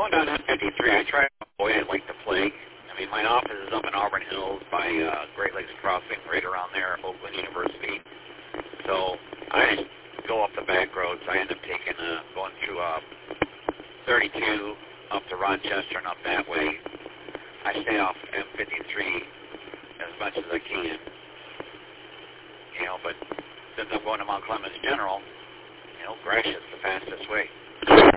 going down M53, I try to avoid it like the plague. I mean, my office is up in Auburn Hills by Great Lakes Crossing, right around there, Oakland University. So I go up the back roads. I end up going through 32 up to Rochester and up that way. I stay off M53 as much as I can. You know, but since I'm going to Mount Clemens General, you know, Gratiot's the fastest way.